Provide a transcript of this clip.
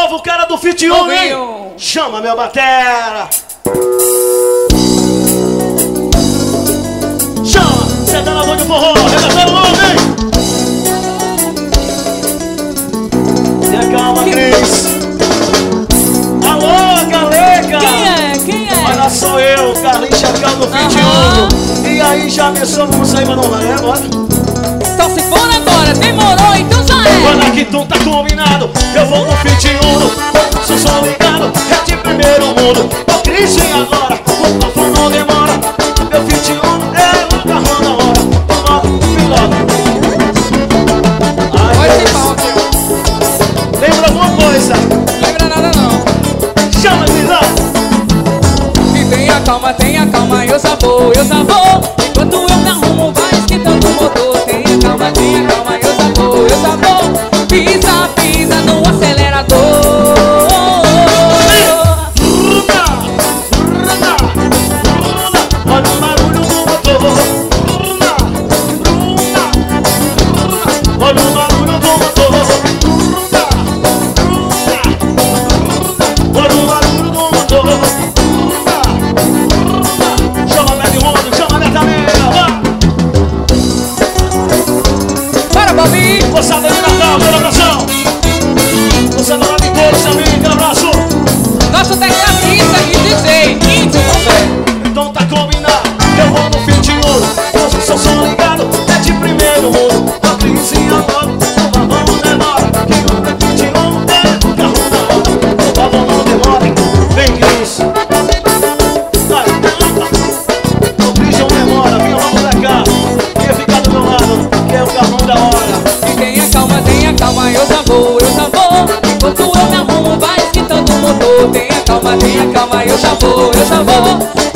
novo cara do Fit 1, hein? Chama meu batera. Chama, senta na mão de forró, arregaçando o homem. Tenha calma, Cris. Alô, galega. Quem é? Olha, sou eu, Carlinhos Chacal do Fit 1. E aí, já pensou, vamos sair pra não rolê agora? Então se for agora, demorou, então já é. Olha que tu tá combinado, eu vou no Fit 1. Sou só ligado, é de primeiro mundo. Ô Christian agora, o papo não demora. Meu Fit 1 é o carro da hora. Toma, piloto. Pode ser pau aqui. Lembra alguma coisa? Lembra nada não. Chama, Grisão. E tenha calma, eu já vou. Enquanto eu me arrumo, vai esquentando o motor. Tenha calma, eu já vou. Pisa no acelerador. Olha o barulho do motor. Olha o barulho do motor. Olha o barulho do motor. Chama a Bebe Rondo, chama a Netamena. Para, Bobi! Moçada de Natal, pela abração. Moçada lá de todos também, aquele abraço. Nosso tecladista e DJ, Índio também. Então tá combinado, eu vou no Fit 1. Eu sou só ligado, é de primeiro mundo. A crisinha agora, o babão não demora. Que o Fit 1 é o carro da hora. O babão não demora, vem Cris. Vai, o Cris não demora, vem lá pra cá. Quer ficar do meu lado, que é o carro da hora. E tenha calma, eu já vou. Enquanto eu me arrumo, vai esquentando o motor. Tenha calma, eu já vou.